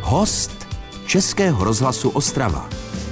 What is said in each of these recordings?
Host Českého rozhlasu Ostrava.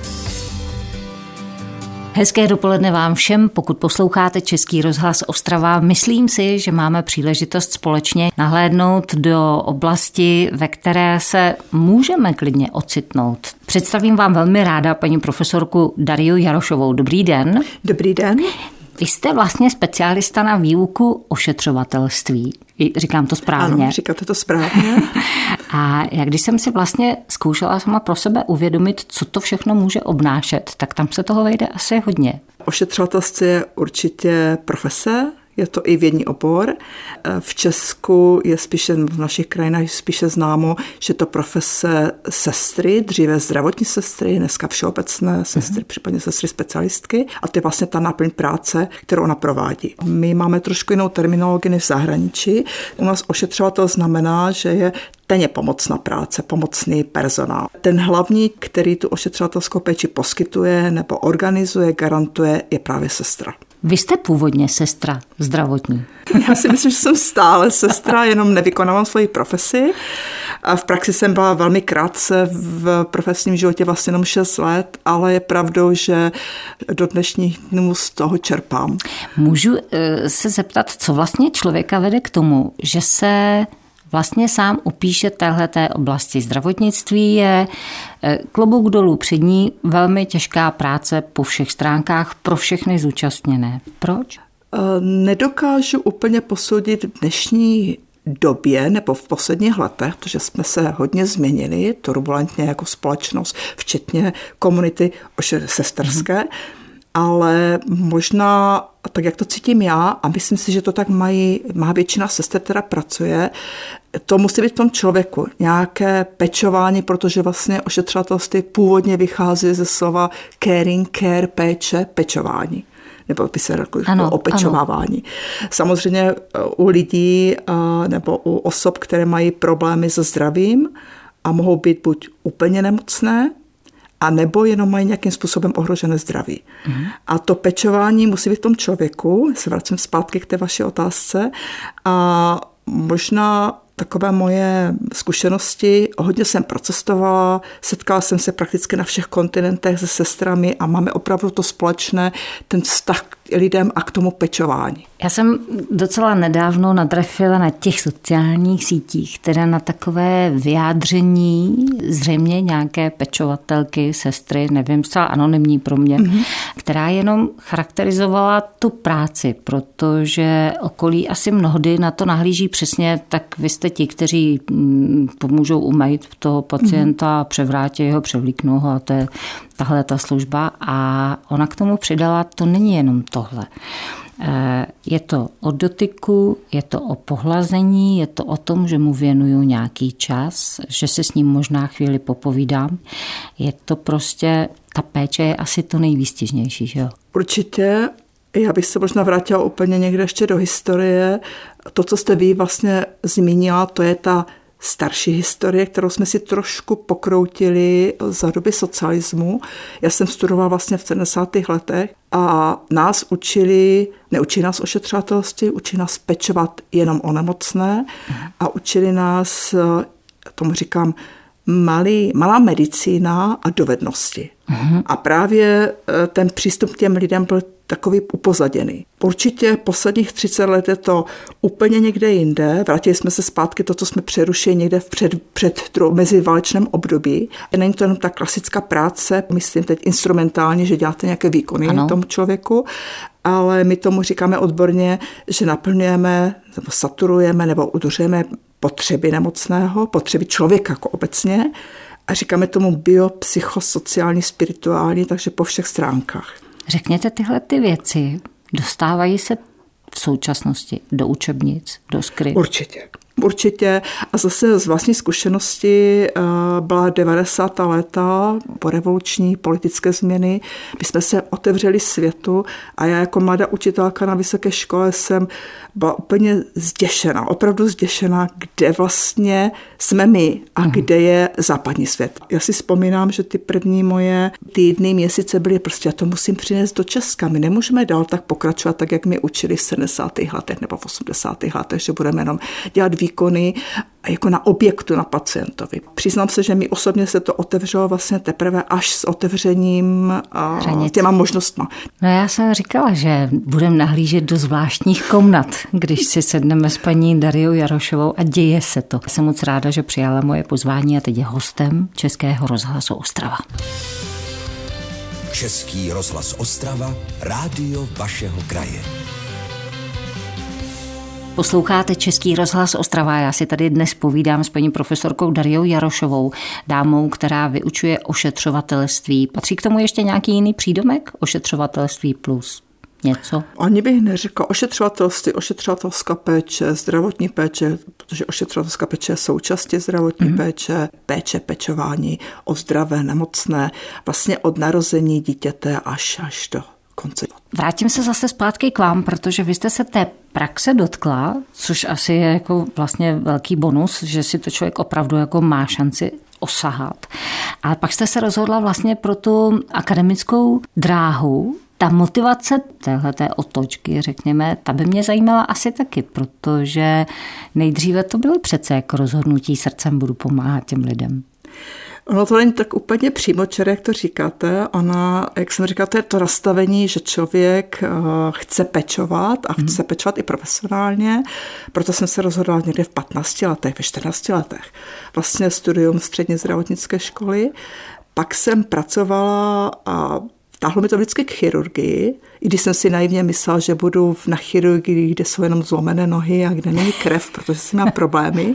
Hezké dopoledne vám všem, pokud posloucháte Český rozhlas Ostrava. Myslím si, že máme příležitost společně nahlédnout do oblasti, ve které se můžeme klidně ocitnout. Představím vám velmi ráda paní profesorku Dariu Jarošovou. Dobrý den. Dobrý den. Vy jste vlastně specialista na výuku ošetřovatelství. Říkám to správně? Ano, říkáte to správně. A když jsem si vlastně zkoušela sama pro sebe uvědomit, co to všechno může obnášet, tak tam se toho vejde asi hodně. Ošetřovatelství je určitě profese, je to i vědní obor. V Česku je spíše, v našich krajinách spíše známo, že to profese sestry, dříve zdravotní sestry, dneska všeobecné sestry, případně sestry specialistky. A to je vlastně ta náplň práce, kterou ona provádí. My máme trošku jinou terminologii než v zahraničí. U nás ošetřovatel znamená, že je tenně pomocná práce, pomocný personál. Ten hlavní, který tu ošetřovatelskou péči poskytuje nebo organizuje, garantuje, je právě sestra. Vy jste původně sestra zdravotní. Já si myslím, že jsem stále sestra, jenom nevykonávám svoji profesi. A v praxi jsem byla velmi krátce, v profesním životě vlastně jenom 6 let, ale je pravdou, že do dnešních dnů z toho čerpám. Můžu se zeptat, co vlastně člověka vede k tomu, že se vlastně sám upíše téhleté oblasti. Zdravotnictví je klobouk dolů před ní, velmi těžká práce po všech stránkách pro všechny zúčastněné. Proč? Nedokážu úplně posoudit v dnešní době nebo v posledních letech, protože jsme se hodně změnili turbulentně jako společnost, včetně komunity sesterské, ale možná tak, jak to cítím já, a myslím si, že to tak má většina sester, která pracuje, to musí být v tom člověku nějaké pečování, protože vlastně ošetřovatelství původně vychází ze slova caring, care, péče, pečování. Nebo by se řeklo opečovávání. Samozřejmě u lidí nebo u osob, které mají problémy se zdravím a mohou být buď úplně nemocné, a nebo jenom mají nějakým způsobem ohrožené zdraví. A to pečování musí být v tom člověku, se vracím zpátky k té vaší otázce, a možná takové moje zkušenosti, hodně jsem procestovala, setkala jsem se prakticky na všech kontinentech se sestrami a máme opravdu to společné, ten vztah k lidem a k tomu pečování. Já jsem docela nedávno natrefila na těch sociálních sítích, teda na takové vyjádření zřejmě nějaké pečovatelky, sestry, nevím, zcela anonymní pro mě, která jenom charakterizovala tu práci, protože okolí asi mnohdy na to nahlíží přesně, tak vy jste ti, kteří pomůžou umýt toho pacienta, převrátí ho, převlíknou ho, a to je tahle ta služba. A ona k tomu přidala, to není jenom tohle. Je to o dotyku, je to o pohlazení, je to o tom, že mu věnuju nějaký čas, že se s ním možná chvíli popovídám. Je to prostě, ta péče je asi to nejvýstižnější, že jo? Určitě. Já bych se možná vrátila úplně někde ještě do historie. To, co jste vy vlastně zmínila, to je ta starší historie, kterou jsme si trošku pokroutili za doby socialismu. Já jsem studovala vlastně v 70. letech a nás neučí nás ošetřovatelství, učí nás pečovat jenom o nemocné a učili nás, tomu říkám, malá medicína a dovednosti. A právě ten přístup k těm lidem byl takový upozaděný. Určitě posledních 30 let je to úplně někde jinde. Vrátili jsme se zpátky to, co jsme přerušili někde před meziválečném období. Není to jenom ta klasická práce, myslím teď instrumentálně, že děláte nějaké výkony tomu člověku, ale my tomu říkáme odborně, že naplňujeme nebo saturujeme nebo udržujeme potřeby nemocného, potřeby člověka jako obecně, a říkáme tomu biopsychosociální, spirituální, takže po všech stránkách. Řekněte, tyhle ty věci dostávají se v současnosti do učebnic, do skript? Určitě. A zase z vlastní zkušenosti byla 90. léta po revoluční politické změny. My jsme se otevřeli světu a já jako mladá učitelka na vysoké škole jsem byla úplně zděšená, opravdu zděšená, kde vlastně jsme my a kde je západní svět. Já si vzpomínám, že ty první moje týdny, měsíce byly prostě, já to musím přinést do Česka. My nemůžeme dál tak pokračovat, tak jak mi učili v 70. letech nebo v 80. letech, že budeme jenom dělat výkony jako na objektu, na pacientovi. Přiznám se, že mi osobně se to otevřelo vlastně teprve až s otevřením těma možnostma. No já jsem říkala, že budeme nahlížet do zvláštních komnat, když si sedneme s paní Dariou Jarošovou a děje se to. Jsem moc ráda, že přijala moje pozvání a teď je hostem Českého rozhlasu Ostrava. Český rozhlas Ostrava, rádio vašeho kraje. Posloucháte Český rozhlas Ostrava. Já si tady dnes povídám s paní profesorkou Dariou Jarošovou, dámou, která vyučuje ošetřovatelství. Patří k tomu ještě nějaký jiný přídomek? Ošetřovatelství plus něco? Ani bych neřekla ošetřovatelství, ošetřovatelská péče, zdravotní péče, protože ošetřovatelská péče je součástí zdravotní péče, pečování o zdravé, nemocné, vlastně od narození dítěte až do konce. Vrátím se zase zpátky k vám, protože vy jste se té praxe dotkla, což asi je jako vlastně velký bonus, že si to člověk opravdu jako má šanci osahat. Ale pak jste se rozhodla vlastně pro tu akademickou dráhu. Ta motivace téhleté otočky, řekněme, ta by mě zajímala asi taky, protože nejdříve to bylo přece jako rozhodnutí srdcem budu pomáhat těm lidem. Ono to není tak úplně přímočaré, jak to říkáte. Ona, jak jsem říkala, to je to nastavení, že člověk chce pečovat a chce pečovat i profesionálně. Proto jsem se rozhodla někde v 15 letech, ve 14 letech. Vlastně studium střední zdravotnické školy. Pak jsem pracovala a táhlo mi to vždycky k chirurgii, i když jsem si naivně myslela, že budu na chirurgii, kde jsou jenom zlomené nohy a kde není krev, protože jsem měla problémy.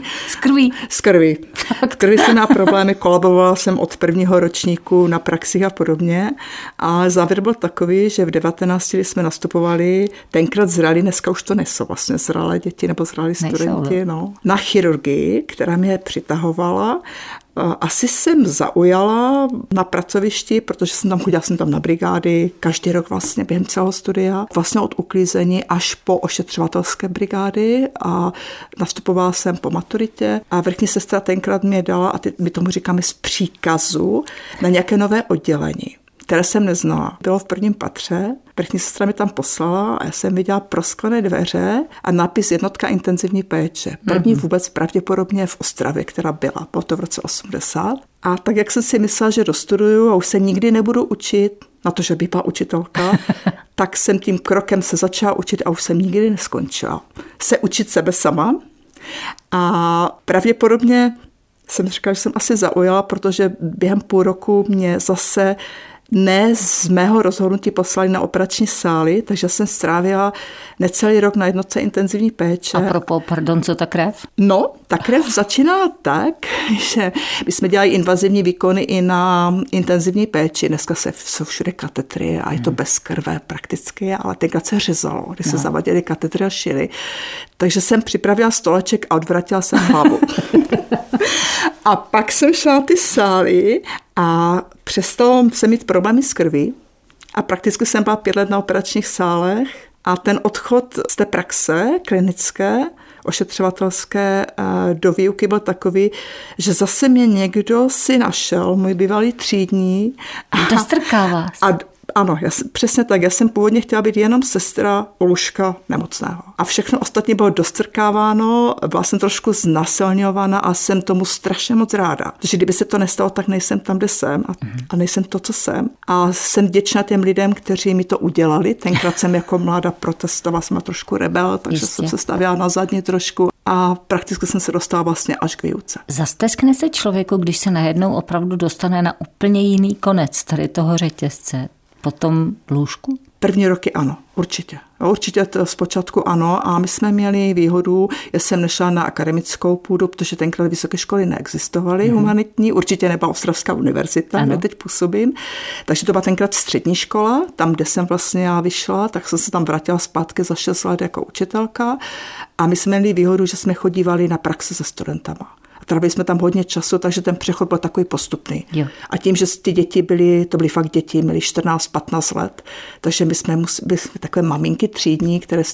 S krví. S krví jsem měla problémy, kolabovala jsem od prvního ročníku na praxích a podobně. A závěr byl takový, že v 19, kdy jsme nastupovali, tenkrát zrali, dneska už to nejsou vlastně zralé děti nebo zralí studenti, na chirurgii, která mě přitahovala. Asi jsem zaujala na pracovišti, protože jsem tam na brigády každý rok vlastně během celého studia, vlastně od uklízení až po ošetřovatelské brigády a nastupovala jsem po maturitě a vrchní sestra tenkrát mě dala, a my tomu říkáme z příkazu, na nějaké nové oddělení, které jsem neznala. Bylo v prvním patře, vrchní sestra mi tam poslala a já jsem viděla prosklené dveře a nápis jednotka intenzivní péče. První vůbec pravděpodobně v Ostravě, která byla, bylo to v roce 80. A tak, jak jsem si myslela, že dostuduju a už se nikdy nebudu učit, na to, že bych byla učitelka, tak jsem tím krokem se začala učit a už jsem nikdy neskončila. Se učit sebe sama a pravděpodobně jsem říkala, že jsem asi zaujala, protože během půl roku mě zase ne z mého rozhodnutí poslali na operační sály, takže jsem strávila necelý rok na jednotce intenzivní péče. A propos, pardon, co ta krev? No, ta krev začínala tak, že my jsme dělali invazivní výkony i na intenzivní péči. Dneska jsou všude katetry a je to bez krve prakticky, ale tenkrát se řezalo, když se zavadily katetry a šily. Takže jsem připravila stoleček a odvratila jsem hlavu. A pak jsem šla na ty sály a přestalo se mít problémy s krví a prakticky jsem byla 5 let na operačních sálech a ten odchod z té praxe klinické, ošetřovatelské do výuky byl takový, že zase mě někdo si našel, můj bývalý třídní. Dostrkal vás. Ano, přesně tak. Já jsem původně chtěla být jenom sestra u lůžka nemocného. A všechno ostatní bylo dostrkáváno, byla jsem trošku znasilňována a jsem tomu strašně moc ráda. Protože kdyby se to nestalo, tak nejsem tam, kde jsem a nejsem to, co jsem. A jsem vděčná těm lidem, kteří mi to udělali. Tenkrát jsem jako mláda protestovala, jsem trošku rebel, takže jsem se stavěla na zadní trošku a prakticky jsem se dostala vlastně až k výuce. Zasteskne se člověku, když se najednou opravdu dostane na úplně jiný konec tady toho řetězce, potom lůžku? První roky ano, určitě. Určitě zpočátku ano a my jsme měli výhodu, já jsem nešla na akademickou půdu, protože tenkrát vysoké školy neexistovaly, humanitní, určitě nebyla Ostravská univerzita, kde teď působím, takže to byla tenkrát střední škola, tam, kde jsem vlastně já vyšla, tak jsem se tam vrátila zpátky za 6 let jako učitelka a my jsme měli výhodu, že jsme chodívali na praxi se studentama. trávili jsme tam hodně času, takže ten přechod byl takový postupný. Jo. A tím, že ty děti byly fakt děti, měly 14-15 let, takže my jsme byli takové maminky třídní, které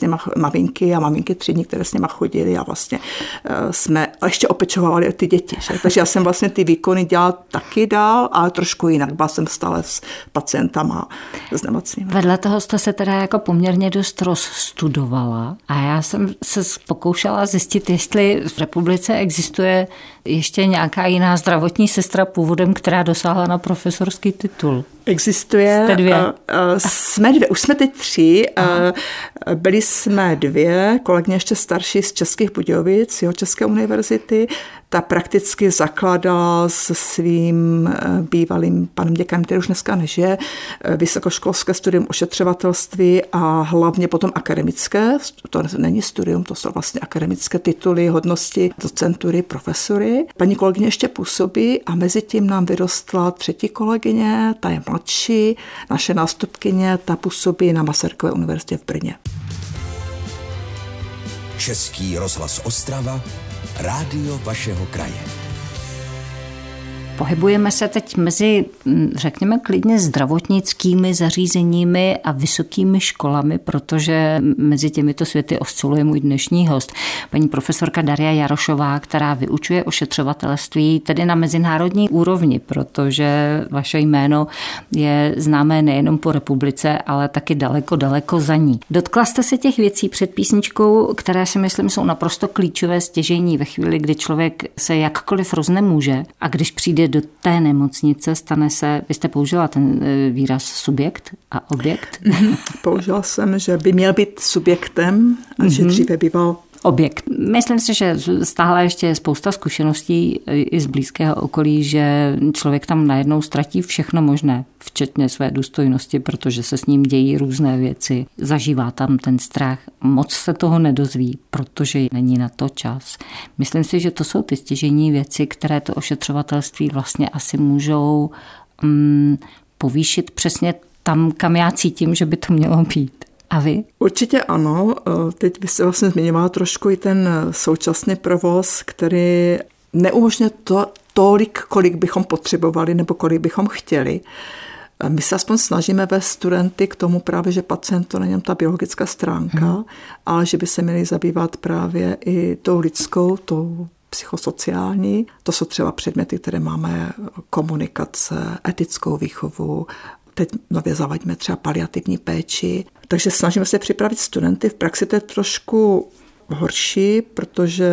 s nima chodily a vlastně jsme ještě opečovali ty děti. Že? Takže já jsem vlastně ty výkony dělala taky dál, ale trošku jinak. Byla jsem stále s pacientama, s nemocnými. Vedle toho jste se teda jako poměrně dost rozstudovala a já jsem se pokoušela zjistit, jestli v republice existuje ještě nějaká jiná zdravotní sestra původem, která dosáhla na profesorský titul. Existuje. Jste dvě. Jsme dvě, už jsme teď 3. Byli jsme 2, kolegyně ještě starší z Českých Budějovic, Jihočeské univerzity. Ta prakticky zakládala se svým bývalým panem děkanem, který už dneska nežije, vysokoškolské studium ošetřovatelství a hlavně potom akademické. To není studium, to jsou vlastně akademické tituly, hodnosti, docentury, profesory. Paní kolegyně ještě působí a mezi tím nám vyrostla 3. kolegyně, ta je mladší, naše nástupkyně, ta působí na Masarykové univerzitě v Brně. Český rozhlas Ostrava, rádio vašeho kraje. Pohybujeme se teď mezi, řekněme klidně, zdravotnickými zařízeními a vysokými školami, protože mezi těmito světy osciluje můj dnešní host, paní profesorka Daria Jarošová, která vyučuje ošetřovatelství tedy na mezinárodní úrovni, protože vaše jméno je známé nejenom po republice, ale taky daleko, daleko za ní. Dotkla jste se těch věcí před písničkou, které si myslím jsou naprosto klíčové, stěžejní ve chvíli, kdy člověk se jakkoliv roznemůže a když přijde do té nemocnice, stane se, vy jste použila ten výraz subjekt a objekt? Použila jsem, že by měl být subjektem, a že dříve býval objekt. Myslím si, že stále ještě je spousta zkušeností i z blízkého okolí, že člověk tam najednou ztratí všechno možné, včetně své důstojnosti, protože se s ním dějí různé věci. Zažívá tam ten strach. Moc se toho nedozví, protože není na to čas. Myslím si, že to jsou ty stěžejní věci, které to ošetřovatelství vlastně asi můžou povýšit přesně tam, kam já cítím, že by to mělo být. A vy? Určitě ano. Teď by se vlastně zmiňovala trošku i ten současný provoz, který neumožňuje tolik, kolik bychom potřebovali nebo kolik bychom chtěli. My se aspoň snažíme vést studenty k tomu právě, že pacient to není ta biologická stránka, ale že by se měli zabývat právě i tou lidskou, tou psychosociální. To jsou třeba předměty, které máme, komunikace, etickou výchovu. Teď nově zavadíme třeba paliativní péči. Takže snažíme se připravit studenty. V praxi to je trošku horší, protože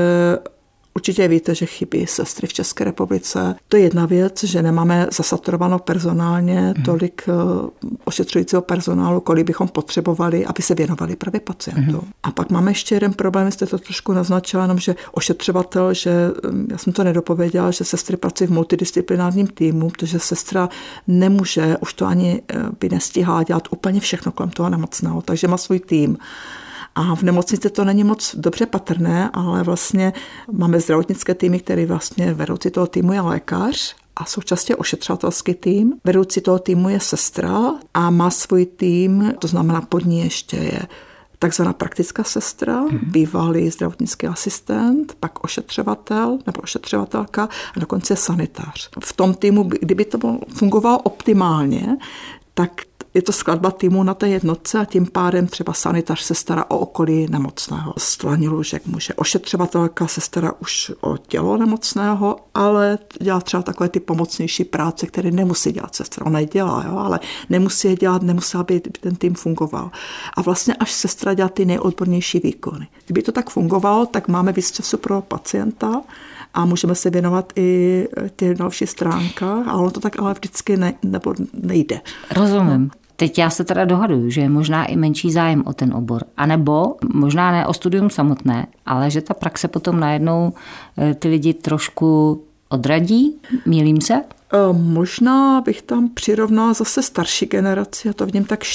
určitě víte, že chybí sestry v České republice. To je jedna věc, že nemáme zasaturovanou personálně tolik ošetřujícího personálu, kolik bychom potřebovali, aby se věnovali právě pacientům. A pak máme ještě jeden problém, jste to trošku naznačila, jenom, že ošetřovatel, že já jsem to nedopověděla, že sestry pracují v multidisciplinárním týmu, protože sestra nemůže, už to ani by nestíhala dělat úplně všechno kolem toho nemocného, takže má svůj tým. A v nemocnici to není moc dobře patrné, ale vlastně máme zdravotnické týmy, který vlastně vedoucí toho týmu je lékař a současně ošetřovatelský tým. Vedoucí toho týmu je sestra a má svůj tým, to znamená pod ní ještě je takzvaná praktická sestra, bývalý zdravotnický asistent, pak ošetřovatel nebo ošetřovatelka a dokonce sanitář. V tom týmu, kdyby to fungovalo optimálně, tak je to skladba týmu na té jednotce a tím pádem třeba sanitář se stará o okolí nemocného. Stlání lůžek může. Ošetřovatelka se stará už o tělo nemocného, ale dělá třeba takové ty pomocnější práce, které nemusí dělat sestra. Ona je dělá, jo, ale nemusí je dělat, nemusí, aby ten tým fungoval. A vlastně až sestra dělá ty nejodbornější výkony. Kdyby to tak fungovalo, tak máme víc času pro pacienta a můžeme se věnovat i těch dalších stránkách, ale ono to tak ale vždycky nejde. Rozumím. Teď já se teda dohaduju, že je možná i menší zájem o ten obor. A nebo možná ne o studium samotné, ale že ta praxe potom najednou ty lidi trošku odradí. Mýlím se? Možná bych tam přirovnala zase starší generaci, já to vidím tak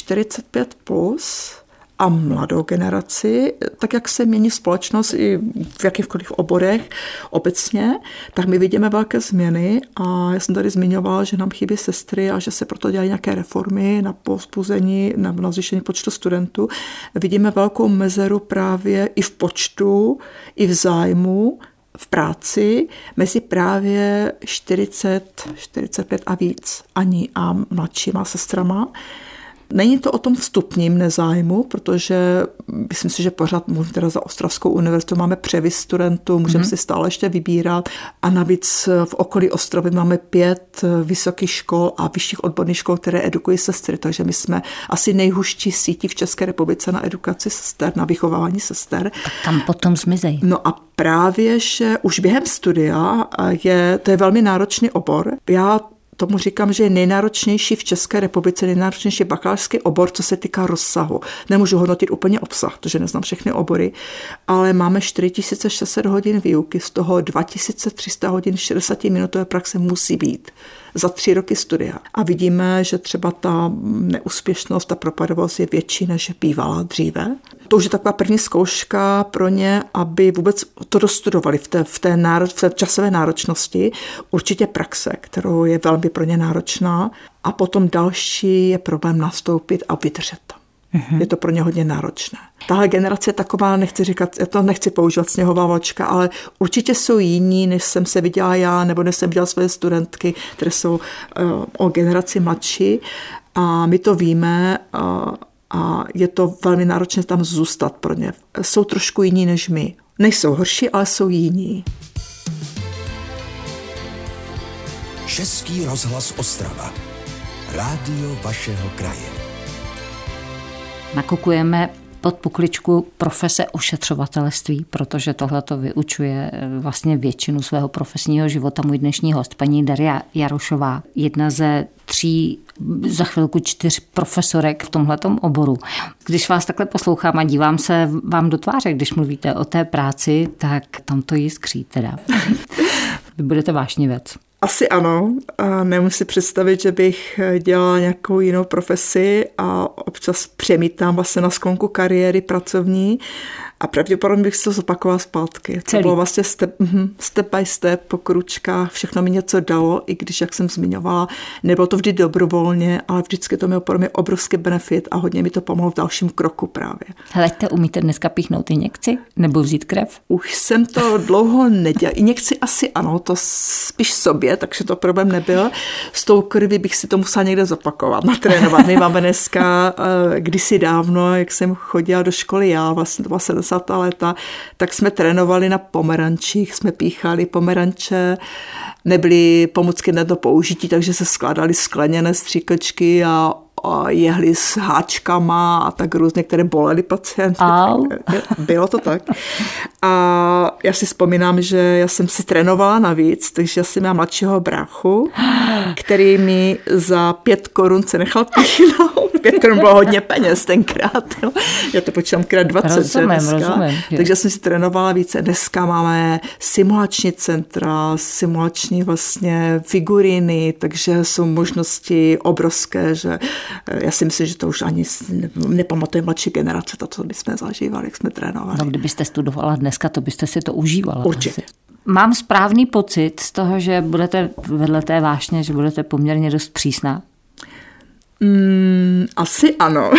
45+, a mladou generaci, tak jak se mění společnost i v jakýchkoliv oborech obecně, tak my vidíme velké změny a já jsem tady zmiňovala, že nám chybí sestry a že se proto dělají nějaké reformy na povzbuzení, na zvýšení počtu studentů. Vidíme velkou mezeru právě i v počtu, i v zájmu v práci mezi právě 45 a víc Aní a mladšíma sestrama. Není to o tom vstupním nezájmu, protože myslím si, že pořád mluvím teda za Ostravskou univerzitu, máme převis studentů, můžeme si stále ještě vybírat a navíc v okolí Ostravy máme 5 vysokých škol a vyšších odborných škol, které edukují sestry, takže my jsme asi nejhustší sítí v České republice na edukaci sester, na vychovávání sester. Tak kam potom zmizej? No a právě, že už během studia to je velmi náročný obor. Já tomu říkám, že je nejnáročnější v České republice, nejnáročnější bakalářský obor, co se týká rozsahu. Nemůžu hodnotit úplně obsah, protože neznám všechny obory, ale máme 4600 hodin výuky, z toho 2300 hodin 60-minutové praxe musí být za 3 roky studia. A vidíme, že třeba ta neúspěšnost, ta propadovost je větší, než bývala dříve. To už je taková první zkouška pro ně, aby vůbec to dostudovali v té časové náročnosti. Určitě praxe, kterou je velmi pro ně náročná. A potom další je problém nastoupit a vydržet to. Je to pro ně hodně náročné. Tahle generace je taková, nechci říkat, já to nechci používat sněhová vločka, ale určitě jsou jiní, než jsem se viděla já, nebo než jsem viděla své studentky, které jsou o generaci mladší. A my to víme a je to velmi náročné tam zůstat pro ně. Jsou trošku jiní než my. Nejsou horší, ale jsou jiní. Český rozhlas Ostrava. Rádio vašeho kraje. Nakukujeme pod pokličku profese ošetřovatelství, protože tohle to vyučuje vlastně většinu svého profesního života můj dnešní host, paní Daria Jarošová, jedna ze 3, za chvilku 4 profesorek v tomhletom oboru. Když vás takhle poslouchám a dívám se vám do tváře, když mluvíte o té práci, tak tam to jiskří teda. Vy budete vášnivec. Asi ano. A nemůžu si představit, že bych dělala nějakou jinou profesi a občas přemítám vlastně na sklonku kariéry pracovní a pravděpodobně bych se to zopakovala zpátky. To bylo vlastně step by step, po kručkách, všechno mi něco dalo, i když, jak jsem zmiňovala, nebylo to vždy dobrovolně, ale vždycky to mělo pro mě obrovský benefit a hodně mi to pomohlo v dalším kroku právě. Hleďte, umíte dneska píchnout injekci nebo vzít krev? Už jsem to dlouho nedělala. Injekci asi ano, to spíš sobě, takže to problém nebyl. S tou krví bych si to musela někde zopakovat, natrénovat. My máme dneska kdysi dávno, jak jsem chodila do školy já, vlastně to byla 70. léta, tak jsme trénovali na pomerančích, jsme píchali pomeranče, nebyly pomůcky na to použití, takže se skládaly skleněné stříkačky a jehly s háčkama a tak různě, které bolely pacienty. Bylo to tak. A já si vzpomínám, že já jsem si trénovala navíc, takže já jsem měla mladšího bráchu, který mi za 5 korun se nechal píchnout. 5 korun bylo hodně peněz tenkrát. Jo. Já to počítám krát 20. Rozumím. Takže jsem si trénovala více. Dneska máme simulační centra, simulační vlastně figuríny, takže jsou možnosti obrovské, že já si myslím, že to už ani nepamatuje mladší generace, to, co bychom zažívali, jak jsme trénovali. No, kdybyste studovala dneska, to byste si to užívala. Určitě. Asi. Mám správný pocit z toho, že budete vedle té vášně, že budete poměrně dost přísná? Asi ano.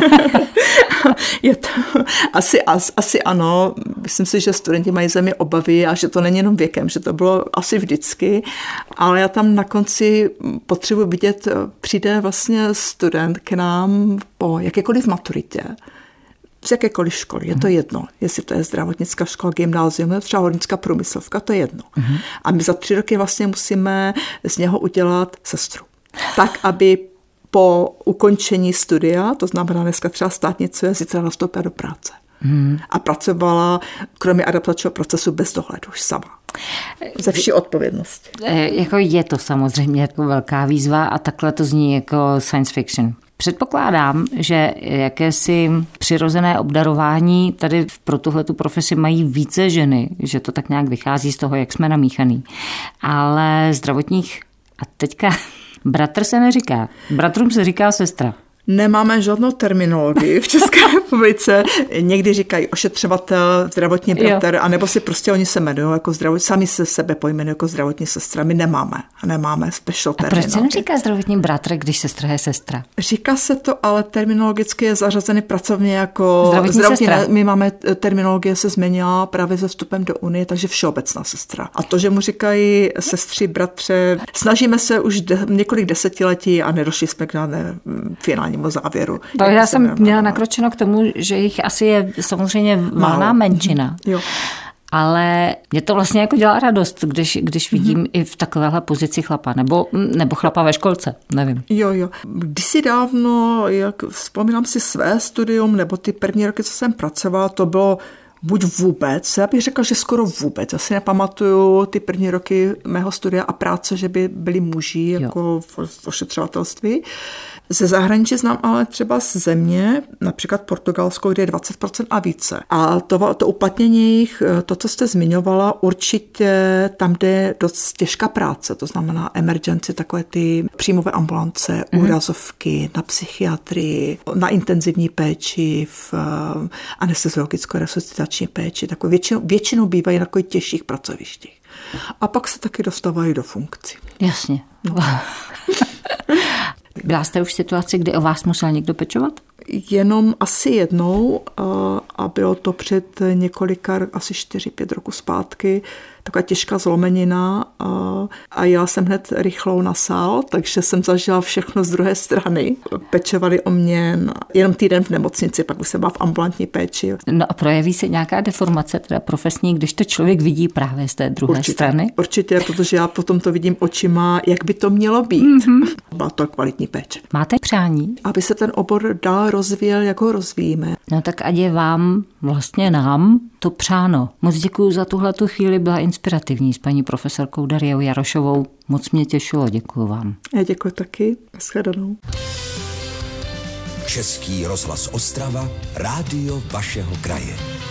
Je to, asi ano. Myslím si, že studenti mají ze mě obavy a že to není jenom věkem, že to bylo asi vždycky, ale já tam na konci potřebuji vidět, přijde vlastně student k nám po jakékoliv maturitě, z jakékoliv školy, je to jedno, jestli to je zdravotnická škola, gymnázium, nebo třeba hornická průmyslovka, to je jedno. A my za 3 roky vlastně musíme z něho udělat sestru. Tak, aby po ukončení studia, to znamená dneska třeba státnice, zítra nastoupila do práce. A pracovala kromě adaptačního procesu bez dohledu už sama. Ze vší odpovědnosti. Jako je to samozřejmě jako velká výzva a takhle to zní jako science fiction. Předpokládám, že jakési přirozené obdarování tady pro tuhletu profesi mají více ženy, že to tak nějak vychází z toho, jak jsme namíchaný. Ale zdravotních, a teďka bratr se neříká, bratrům se říká sestra. Nemáme žádnou terminologii v České republice. Někdy říkají ošetřovatel, zdravotní bratr, anebo si prostě oni se jmenují jako sami se sebe pojmenují jako zdravotní sestra. My nemáme special terminologii. A proč se neříká zdravotní bratr, když sestra je sestra? Říká se to, ale terminologicky je zařazeny pracovně jako zdravotní. My máme terminologie se změnila právě se vstupem do Unie, takže všeobecná sestra. A to, že mu říkají sestři, bratře, snažíme se už několik desetiletí a nedošli jsme k žádné finálnímu závěru. To já jsem měla nakročeno k tomu, že jich asi je samozřejmě valná menšina. Jo. Ale mě to vlastně jako dělá radost, když vidím i v takovéhle pozici chlapa, nebo chlapa ve školce, nevím. Jo. Kdysi dávno, jak vzpomínám si své studium, nebo ty první roky, co jsem pracovala, to bylo buď vůbec, já bych řekla, že skoro vůbec. Já si nepamatuju ty první roky mého studia a práce, že by byli muži jako v ošetřovatelství. Ze zahraničí znám ale třeba z země, například Portugalsko, kde je 20% a více. A to uplatnění jich, to, co jste zmiňovala, určitě tam jde dost těžká práce, to znamená emergency, takové ty příjmové ambulance, úrazovky, na psychiatrii, na intenzivní péči, v anesteziologicko-resuscitační péči, takové většinou bývají na takových těžších pracovištích. A pak se taky dostávají do funkcí. Jasně. No. Byla jste už v situaci, kdy o vás musel někdo pečovat? Jenom asi jednou a bylo to před několika, asi 4-5 roku zpátky, taková těžká zlomenina a jela jsem hned rychlou na sál, takže jsem zažila všechno z druhé strany. Pečovali o mě jenom týden v nemocnici, pak už jsem byla v ambulantní péči. No a projeví se nějaká deformace, teda profesní, když to člověk vidí právě z té druhé strany? Určitě, protože já potom to vidím očima, jak by to mělo být. Byla to kvalitní péče. Máte přání? Aby se ten obor dál rozvíjel, jak ho rozvíjíme. No tak ať je vám, vlastně nám, to přáno. Moc děkuju za tuhletu chvíli, byla inspirativní s paní profesorkou Dariou Jarošovou. Moc mě těšilo, děkuju vám. Já děkuji taky. Shledanou. Český rozhlas Ostrava, rádio vašeho kraje.